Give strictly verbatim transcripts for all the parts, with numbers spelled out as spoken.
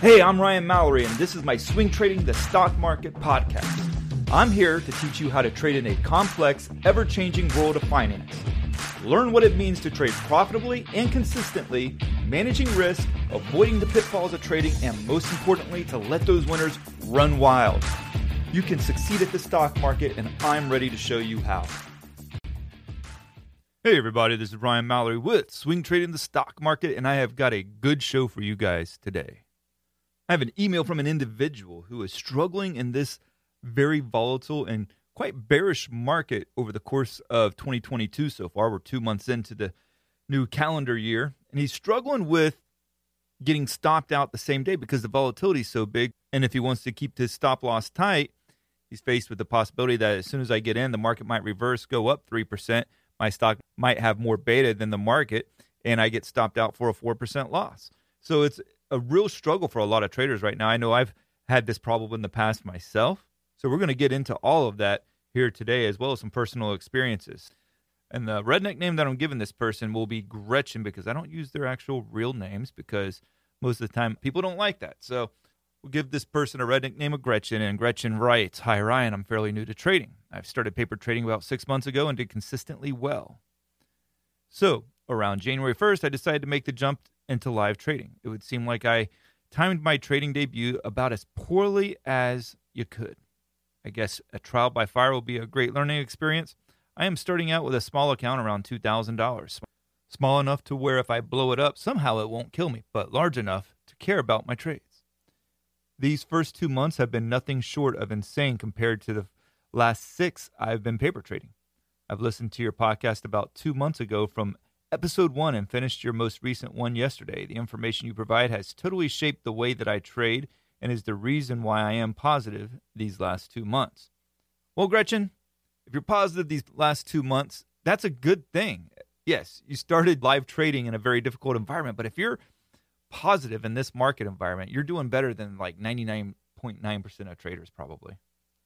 Hey, I'm Ryan Mallory, and this is my Swing Trading the Stock Market podcast. I'm here to teach you how to trade in a complex, ever-changing world of finance. Learn what it means to trade profitably and consistently, managing risk, avoiding the pitfalls of trading, and most importantly, to let those winners run wild. You can succeed at the stock market, and I'm ready to show you how. Hey everybody, this is Ryan Mallory with Swing Trading the Stock Market, and I have got a good show for you guys today. I have an email from an individual who is struggling in this very volatile and quite bearish market over the course of twenty twenty-two so far. We're two months into the new calendar year, and he's struggling with getting stopped out the same day because the volatility is so big. And if he wants to keep his stop loss tight, he's faced with the possibility that as soon as I get in, the market might reverse, go up three percent. My stock might have more beta than the market, and I get stopped out for a four percent loss. So it's a real struggle for a lot of traders right now. I know I've had this problem in the past myself. So we're going to get into all of that here today, as well as some personal experiences. And the redneck name that I'm giving this person will be Gretchen, because I don't use their actual real names, because most of the time people don't like that. So we'll give this person a redneck name of Gretchen. And Gretchen writes, "Hi, Ryan. I'm fairly new to trading. I've started paper trading about six months ago and did consistently well. So around January first, I decided to make the jump into live trading. It would seem like I timed my trading debut about as poorly as you could. I guess a trial by fire will be a great learning experience. I am starting out with a small account around two thousand dollars. Small enough to where if I blow it up, somehow it won't kill me, but large enough to care about my trades. These first two months have been nothing short of insane compared to the last six I've been paper trading. I've listened to your podcast about two months ago from episode one and finished your most recent one yesterday. The information you provide has totally shaped the way that I trade and is the reason why I am positive these last two months. Well, Gretchen, if you're positive these last two months, that's a good thing. Yes, you started live trading in a very difficult environment, but if you're positive in this market environment, you're doing better than like ninety-nine point nine percent of traders probably.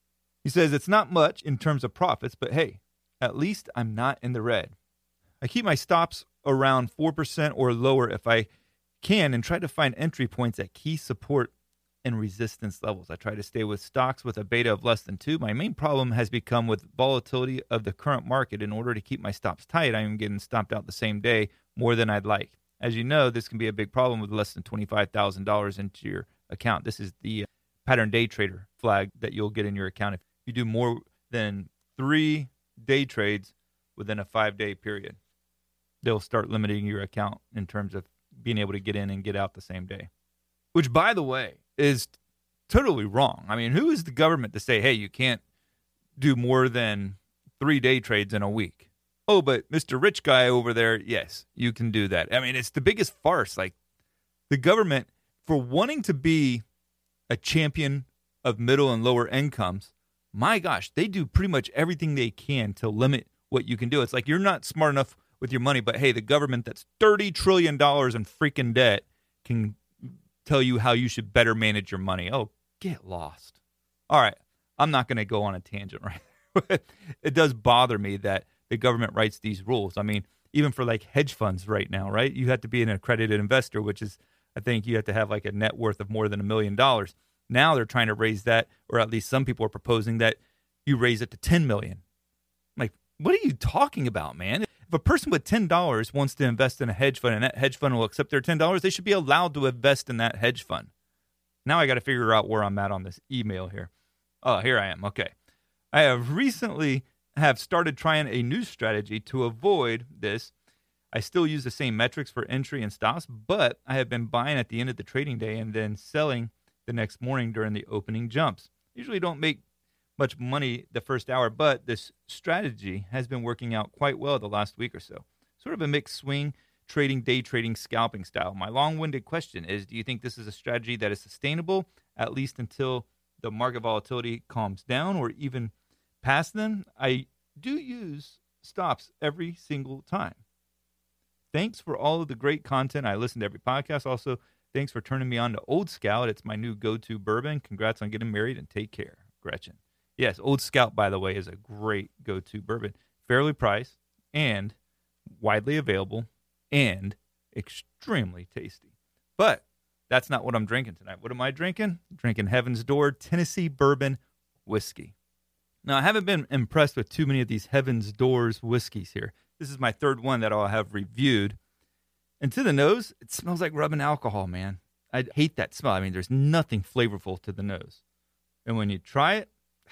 He says, it's not much in terms of profits, but hey, at least I'm not in the red. I keep my stops around four percent or lower if I can and try to find entry points at key support and resistance levels. I try to stay with stocks with a beta of less than two. My main problem has become with volatility of the current market. In order to keep my stops tight, I am getting stopped out the same day more than I'd like. As you know, this can be a big problem with less than twenty-five thousand dollars into your account. This is the pattern day trader flag that you'll get in your account if you do more than three day trades within a five-day period. They'll start limiting your account in terms of being able to get in and get out the same day. Which, by the way, is totally wrong. I mean, who is the government to say, hey, you can't do more than three day trades in a week? Oh, but Mister Rich Guy over there, yes, you can do that. I mean, it's the biggest farce. Like, the government, for wanting to be a champion of middle and lower incomes, my gosh, they do pretty much everything they can to limit what you can do. It's like you're not smart enough with your money, but hey, the government that's thirty trillion dollars in freaking debt can tell you how you should better manage your money. Oh, get lost. All right, I'm not going to go on a tangent right It does bother me that the government writes these rules. I mean, even for like hedge funds right now, right? You have to be an accredited investor, which is, I think you have to have like a net worth of more than a million dollars. Now they're trying to raise that, or at least some people are proposing that you raise it to ten million. Like, what are you talking about, man? If a person with ten dollars wants to invest in a hedge fund and that hedge fund will accept their ten dollars, they should be allowed to invest in that hedge fund. Now I got to figure out where I'm at on this email here. Oh, here I am. Okay. I have recently have started trying a new strategy to avoid this. I still use the same metrics for entry and stops, but I have been buying at the end of the trading day and then selling the next morning during the opening jumps. Usually don't make much money the first hour, but this strategy has been working out quite well the last week or so. Sort of a mixed swing trading, day trading, scalping style. My long-winded question is, do you think this is a strategy that is sustainable, at least until the market volatility calms down or even past then? I do use stops every single time. Thanks for all of the great content. I listen to every podcast. Also, thanks for turning me on to Old Scout. It's my new go-to bourbon. Congrats on getting married and take care, Gretchen. Yes, Old Scout, by the way, is a great go-to bourbon. Fairly priced and widely available and extremely tasty. But That's not what I'm drinking tonight. What am I drinking? Drinking Heaven's Door Tennessee Bourbon Whiskey. Now, I haven't been impressed with too many of these Heaven's Doors whiskeys here. This is my third one that I'll have reviewed. And to the nose, it smells like rubbing alcohol, man. I hate that smell. I mean, there's nothing flavorful to the nose. And when you try it,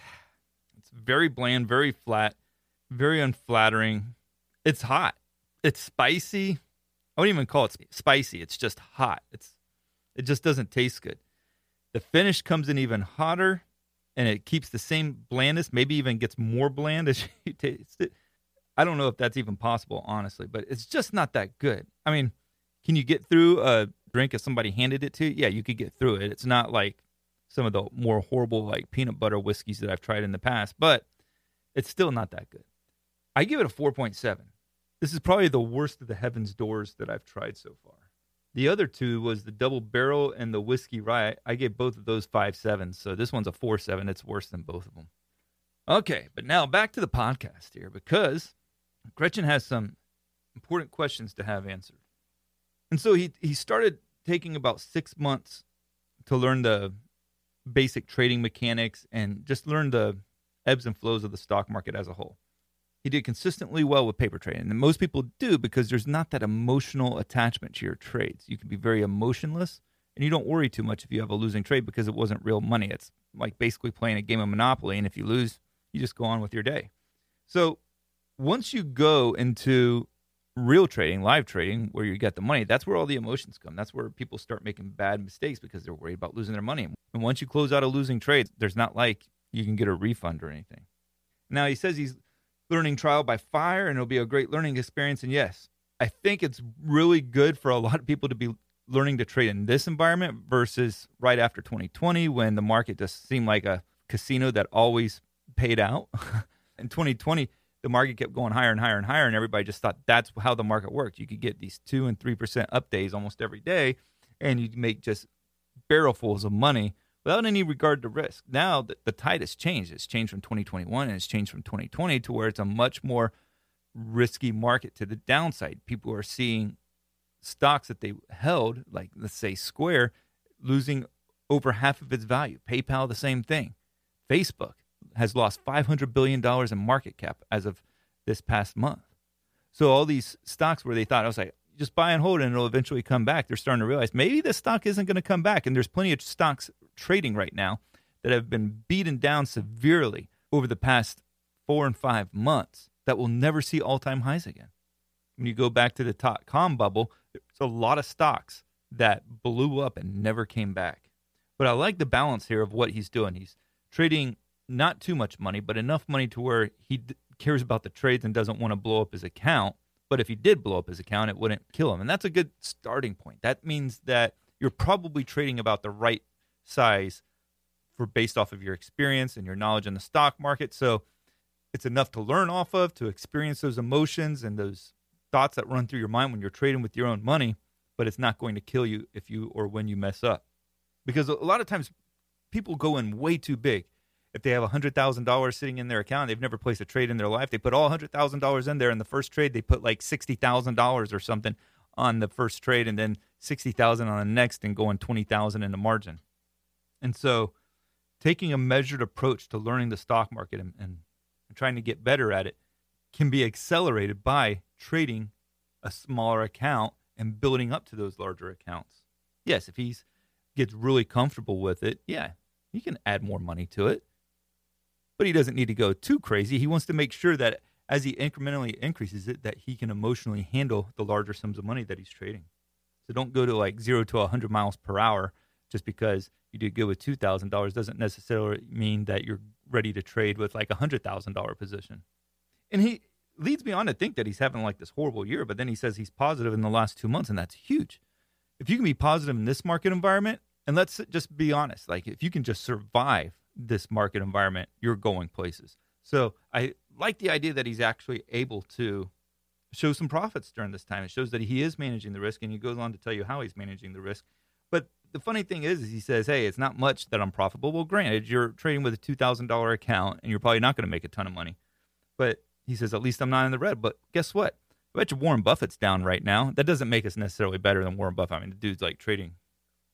it's very bland, very flat, very unflattering. It's hot. It's spicy. I wouldn't even call it spicy. It's just hot. It's It just doesn't taste good. The finish comes in even hotter, and it keeps the same blandness, maybe even gets more bland as you taste it. I don't know if that's even possible, honestly, but it's just not that good. I mean, can you get through a drink if somebody handed it to you? Yeah, you could get through it. It's not like some of the more horrible like peanut butter whiskeys that I've tried in the past, but it's still not that good. I give it a four point seven. This is probably the worst of the Heaven's Doors that I've tried so far. The other two was the Double Barrel and the Whiskey Rye. I gave both of those five sevens, so this one's a four seven. It's worse than both of them. Okay, but now back to the podcast here, because Gretchen has some important questions to have answered. And so he he started taking about six months to learn the basic trading mechanics and just learn the ebbs and flows of the stock market as a whole. He did consistently well with paper trading, and most people do because there's not that emotional attachment to your trades. You can be very emotionless, and you don't worry too much if you have a losing trade because it wasn't real money. It's like basically playing a game of Monopoly, and if you lose, you just go on with your day. So once you go into real trading, live trading, where you get the money, that's where all the emotions come. That's where people start making bad mistakes because they're worried about losing their money. And once you close out a losing trade, there's not like you can get a refund or anything. Now, he says he's learning trial by fire, and it'll be a great learning experience. And yes, I think it's really good for a lot of people to be learning to trade in this environment versus right after twenty twenty when the market just seemed like a casino that always paid out. In twenty twenty, the market kept going higher and higher and higher, and everybody just thought that's how the market worked. You could get these two and three percent up days almost every day, and you'd make just barrelfuls of money without any regard to risk. Now the, the tide has changed. It's changed from twenty twenty-one, and it's changed from twenty twenty to where it's a much more risky market to the downside. People are seeing stocks that they held, like let's say Square, losing over half of its value. PayPal, the same thing. Facebook has lost five hundred billion dollars in market cap as of this past month. So all these stocks where they thought, I was like, just buy and hold and it'll eventually come back, they're starting to realize maybe this stock isn't going to come back. And there's plenty of stocks trading right now that have been beaten down severely over the past four and five months that will never see all-time highs again. When you go back to the dot-com bubble, there's a lot of stocks that blew up and never came back. But I like the balance here of what he's doing. He's trading not too much money, but enough money to where he d- cares about the trades and doesn't want to blow up his account. But if he did blow up his account, it wouldn't kill him. And that's a good starting point. That means that you're probably trading about the right size for based off of your experience and your knowledge in the stock market. So it's enough to learn off of, to experience those emotions and those thoughts that run through your mind when you're trading with your own money, but it's not going to kill you if you or when you mess up. Because a lot of times people go in way too big. If they have one hundred thousand dollars sitting in their account, they've never placed a trade in their life, they put all one hundred thousand dollars in there. In the first trade, they put like sixty thousand dollars or something on the first trade and then sixty thousand dollars on the next and going twenty thousand dollars in the margin. And so taking a measured approach to learning the stock market and, and, and trying to get better at it can be accelerated by trading a smaller account and building up to those larger accounts. Yes, if he gets really comfortable with it, yeah, he can add more money to it. But he doesn't need to go too crazy. He wants to make sure that as he incrementally increases it, that he can emotionally handle the larger sums of money that he's trading. So don't go to like zero to one hundred miles per hour just because you did good with two thousand dollars doesn't necessarily mean that you're ready to trade with like a one hundred thousand dollars position. And he leads me on to think that he's having like this horrible year, but then he says he's positive in the last two months, and that's huge. If you can be positive in this market environment, and let's just be honest, like if you can just survive this market environment, you're going places. So I like the idea that he's actually able to show some profits during this time. It shows that he is managing the risk, and he goes on to tell you how he's managing the risk. But the funny thing is, is he says, hey, it's not much that I'm profitable. Well, granted, you're trading with a two thousand dollars account, and you're probably not going to make a ton of money. But he says, at least I'm not in the red. But guess what? I bet you Warren Buffett's down right now. That doesn't make us necessarily better than Warren Buffett. I mean, the dude's like trading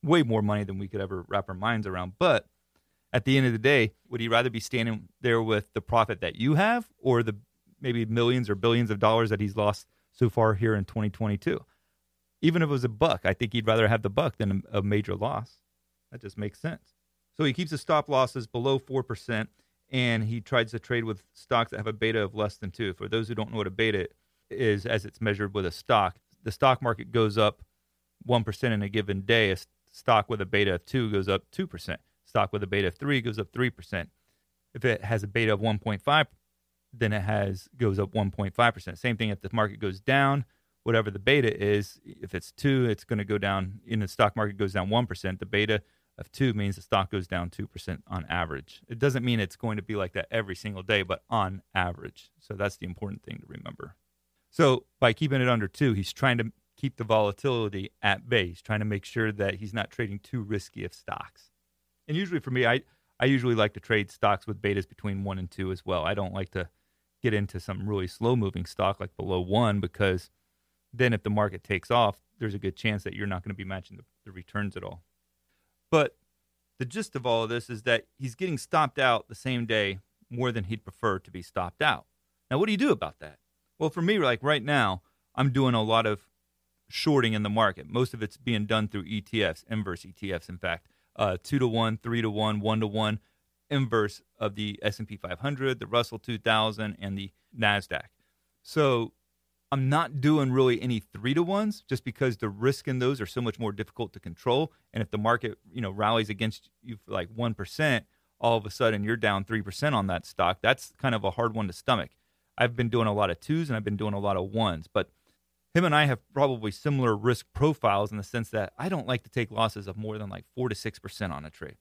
way more money than we could ever wrap our minds around. But at the end of the day, would he rather be standing there with the profit that you have or the maybe millions or billions of dollars that he's lost so far here in twenty twenty-two? Even if it was a buck, I think he'd rather have the buck than a, a major loss. That just makes sense. So he keeps his stop losses below four percent, and he tries to trade with stocks that have a beta of less than two. For those who don't know what a beta is, as it's measured with a stock, the stock market goes up one percent in a given day. A stock with a beta of two goes up two percent. Stock with a beta of three goes up three percent. If it has a beta of one point five, then it has goes up one point five percent. Same thing if the market goes down, whatever the beta is, if it's two, it's going to go down. In the stock market goes down one percent. The beta of two means the stock goes down two percent on average. It doesn't mean it's going to be like that every single day, but on average. So that's the important thing to remember. So by keeping it under two, he's trying to keep the volatility at bay. He's trying to make sure that he's not trading too risky of stocks. And usually for me, I, I usually like to trade stocks with betas between one and two as well. I don't like to get into some really slow-moving stock like below one, because then if the market takes off, there's a good chance that you're not going to be matching the, the returns at all. But the gist of all of this is that he's getting stopped out the same day more than he'd prefer to be stopped out. Now, what do you do about that? Well, for me, like right now, I'm doing a lot of shorting in the market. Most of it's being done through E T Fs, inverse E T Fs, in fact. Uh, two to one, three to one, one to one, inverse of the S and P five hundred, the Russell two thousand, and the NASDAQ. So I'm not doing really any three to ones just because the risk in those are so much more difficult to control. And if the market, you know, rallies against you for like one percent, all of a sudden you're down three percent on that stock. That's kind of a hard one to stomach. I've been doing a lot of twos and I've been doing a lot of ones, but him and I have probably similar risk profiles in the sense that I don't like to take losses of more than like four to six percent on a trade.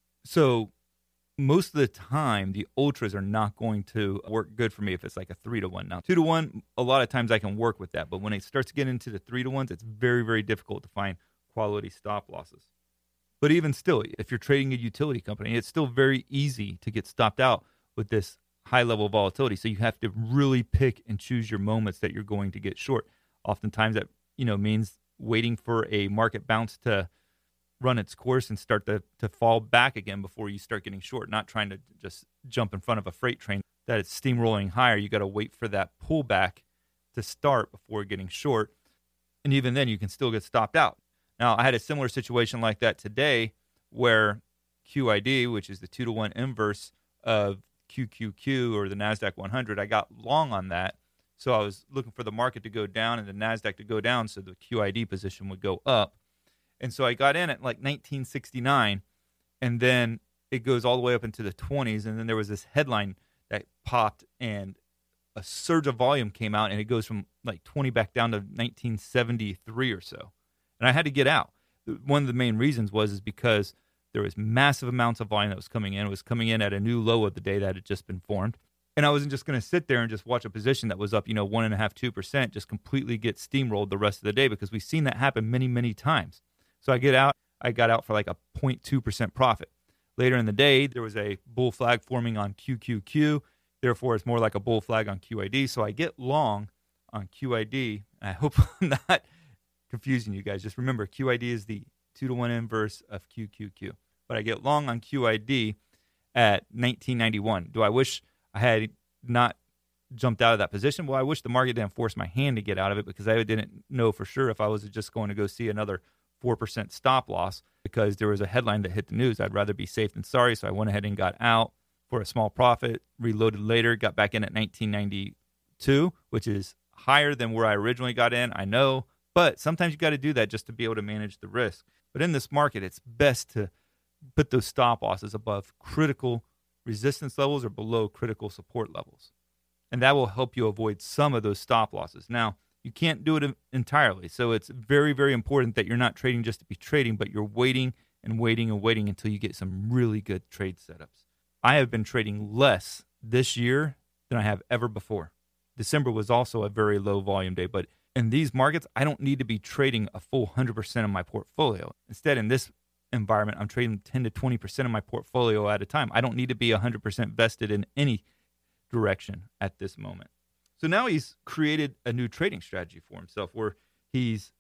So most of the time, the ultras are not going to work good for me if it's like a three to one. Now, two to one, a lot of times I can work with that, but when it starts to get into the three to ones, it's very, very difficult to find quality stop losses. But even still, if you're trading a utility company, it's still very easy to get stopped out with this high level of volatility. So you have to really pick and choose your moments that you're going to get short. Oftentimes that, you know, means waiting for a market bounce to run its course and start to, to fall back again before you start getting short, not trying to just jump in front of a freight train that it's steamrolling higher. You got to wait for that pullback to start before getting short. And even then you can still get stopped out. Now, I had a similar situation like that today where Q I D, which is the two to one inverse of Q Q Q or the NASDAQ one hundred, I got long on that. So I was looking for the market to go down and the NASDAQ to go down so the Q I D position would go up. And so I got in at like nineteen sixty-nine, and then it goes all the way up into the twenties, and then there was this headline that popped, and a surge of volume came out, and it goes from like twenty back down to nineteen seventy-three or so. And I had to get out. One of the main reasons was is because there was massive amounts of volume that was coming in. It was coming in at a new low of the day that had just been formed. And I wasn't just going to sit there and just watch a position that was up, you know, one and a half, two percent, just completely get steamrolled the rest of the day, because we've seen that happen many, many times. So I get out, I got out for like a zero point two percent profit. Later in the day, there was a bull flag forming on Q Q Q. Therefore, it's more like a bull flag on Q I D. So I get long on Q I D. I hope I'm not confusing you guys. Just remember, Q I D is the two to one inverse of Q Q Q. But I get long on Q I D at nineteen ninety-one. Do I wish I had not jumped out of that position? Well, I wish the market didn't force my hand to get out of it, because I didn't know for sure if I was just going to go see another four percent stop loss because there was a headline that hit the news. I'd rather be safe than sorry, so I went ahead and got out for a small profit, reloaded later, got back in at nineteen ninety-two, which is higher than where I originally got in, I know, but sometimes you got to do that just to be able to manage the risk. But in this market, it's best to put those stop losses above critical resistance levels or below critical support levels, and that will help you avoid some of those stop losses. Now, you can't do it entirely. So it's very, very important that you're not trading just to be trading, but you're waiting and waiting and waiting until you get some really good trade setups. I have been trading less this year than I have ever before. December was also a very low volume day, but in these markets, I don't need to be trading a full one hundred percent of my portfolio. Instead, in this environment, I'm trading ten to twenty percent of my portfolio at a time. I don't need to be one hundred percent vested in any direction at this moment. So now he's created a new trading strategy for himself where he's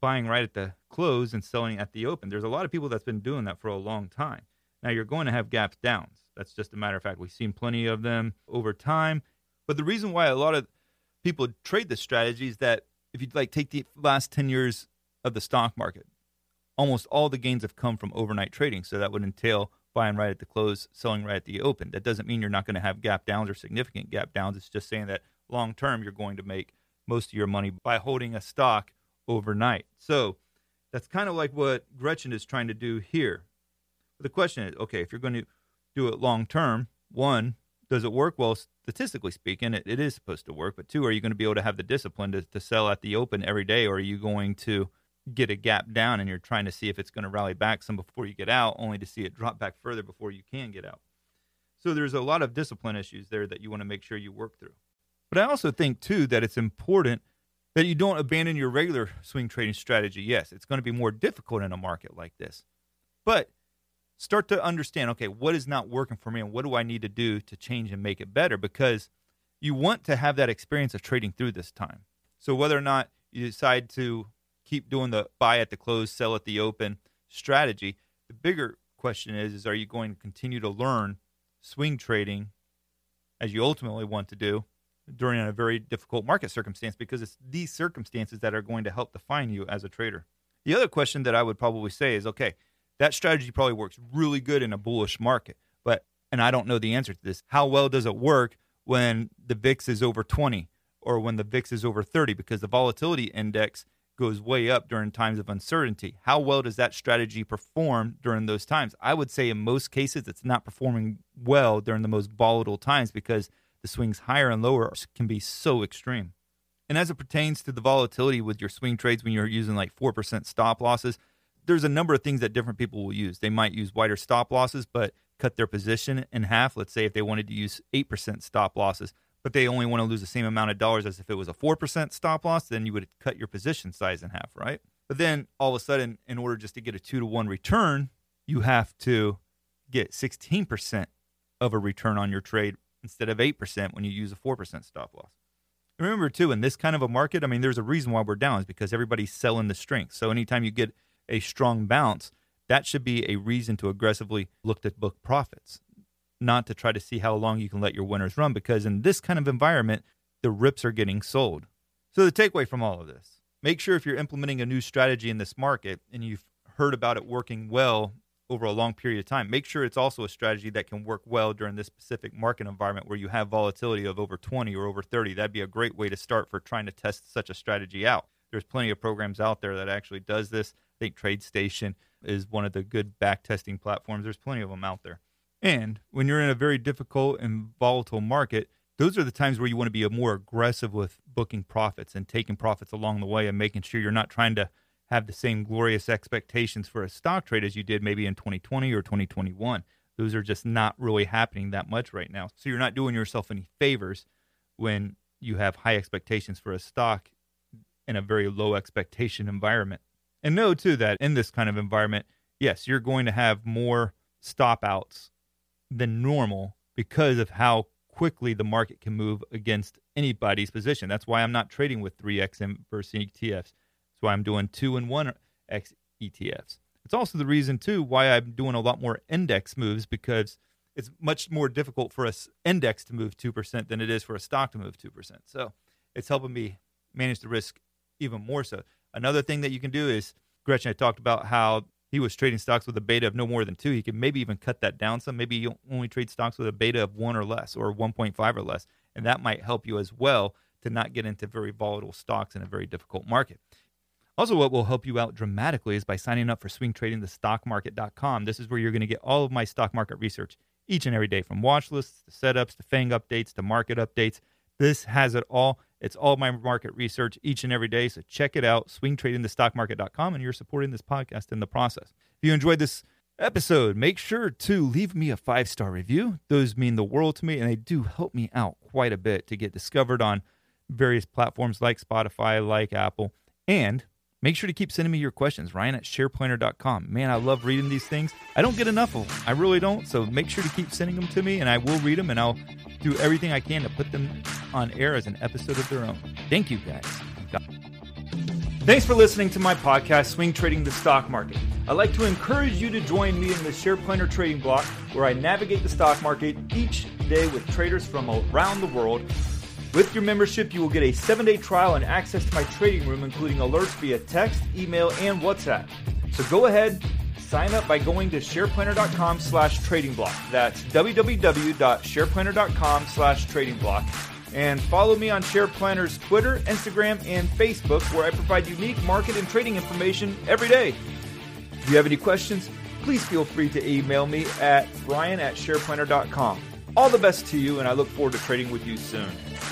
buying right at the close and selling at the open. There's a lot of people that's been doing that for a long time. Now, you're going to have gaps downs. That's just a matter of fact. We've seen plenty of them over time. But the reason why a lot of people trade this strategy is that if you like take the last ten years of the stock market, almost all the gains have come from overnight trading. So that would entail buying right at the close, selling right at the open. That doesn't mean you're not going to have gap downs or significant gap downs. It's just saying that long term, you're going to make most of your money by holding a stock overnight. So that's kind of like what Gretchen is trying to do here. But the question is, okay, if you're going to do it long term, one, does it work? Well, statistically speaking, it, it is supposed to work. But two, are you going to be able to have the discipline to, to sell at the open every day? Or are you going to get a gap down and you're trying to see if it's going to rally back some before you get out, only to see it drop back further before you can get out? So there's a lot of discipline issues there that you want to make sure you work through. But I also think, too, that it's important that you don't abandon your regular swing trading strategy. Yes, it's going to be more difficult in a market like this. But start to understand, okay, what is not working for me and what do I need to do to change and make it better? Because you want to have that experience of trading through this time. So whether or not you decide to keep doing the buy at the close, sell at the open strategy, the bigger question is, is are you going to continue to learn swing trading as you ultimately want to do during a very difficult market circumstance? Because it's these circumstances that are going to help define you as a trader. The other question that I would probably say is, okay, that strategy probably works really good in a bullish market, but, and I don't know the answer to this, how well does it work when the V I X is over twenty or when the V I X is over thirty? Because the volatility index goes way up during times of uncertainty. How well does that strategy perform during those times? I would say in most cases, it's not performing well during the most volatile times because the swings higher and lower can be so extreme. And as it pertains to the volatility with your swing trades, when you're using like four percent stop losses, there's a number of things that different people will use. They might use wider stop losses, but cut their position in half. Let's say if they wanted to use eight percent stop losses, but they only want to lose the same amount of dollars as if it was a four percent stop loss, then you would cut your position size in half, right? But then all of a sudden, in order just to get a two to one return, you have to get sixteen percent of a return on your trade instead of eight percent when you use a four percent stop loss. And remember, too, in this kind of a market, I mean, there's a reason why we're down is because everybody's selling the strength. So anytime you get a strong bounce, that should be a reason to aggressively look to book profits, not to try to see how long you can let your winners run, because in this kind of environment, the rips are getting sold. So the takeaway from all of this, make sure if you're implementing a new strategy in this market and you've heard about it working well over a long period of time, make sure it's also a strategy that can work well during this specific market environment where you have volatility of over twenty or over thirty. That'd be a great way to start for trying to test such a strategy out. There's plenty of programs out there that actually does this. I think TradeStation is one of the good back testing platforms. There's plenty of them out there. And when you're in a very difficult and volatile market, those are the times where you want to be more aggressive with booking profits and taking profits along the way and making sure you're not trying to have the same glorious expectations for a stock trade as you did maybe in twenty twenty or twenty twenty-one. Those are just not really happening that much right now. So you're not doing yourself any favors when you have high expectations for a stock in a very low expectation environment. And know, too, that in this kind of environment, yes, you're going to have more stop outs than normal because of how quickly the market can move against anybody's position. That's why I'm not trading with three X inverse E T Fs. That's why I'm doing two and one X E T Fs. It's also the reason, too, why I'm doing a lot more index moves, because it's much more difficult for an index to move two percent than it is for a stock to move two percent. So it's helping me manage the risk even more so. Another thing that you can do is, Gretchen had talked about how he was trading stocks with a beta of no more than two. He could maybe even cut that down some. Maybe you only trade stocks with a beta of one or less, or one point five or less. And that might help you as well to not get into very volatile stocks in a very difficult market. Also, what will help you out dramatically is by signing up for swing trading the stock market dot com. This is where you're going to get all of my stock market research each and every day, from watch lists to setups to FANG updates to market updates. This has it all. It's all my market research each and every day. So check it out, swing trading the stock market dot com, and you're supporting this podcast in the process. If you enjoyed this episode, make sure to leave me a five-star review. Those mean the world to me, and they do help me out quite a bit to get discovered on various platforms like Spotify, like Apple. And make sure to keep sending me your questions, Ryan at share planner dot com. Man, I love reading these things. I don't get enough of them. I really don't. So make sure to keep sending them to me, and I will read them, and I'll do everything I can to put them on air as an episode of their own. Thank you, guys. God. Thanks for listening to my podcast, Swing Trading the Stock Market. I'd like to encourage you to join me in the Share Planner Trading Block, where I navigate the stock market each day with traders from around the world. With your membership, you will get a seven-day trial and access to my trading room, including alerts via text, email, and WhatsApp. So go ahead, sign up by going to shareplanner.com slash trading block. That's www.shareplanner.com slash trading block. And follow me on Share Planner's Twitter, Instagram, and Facebook, where I provide unique market and trading information every day. If you have any questions, please feel free to email me at brian at shareplanner dot com. All the best to you, and I look forward to trading with you soon.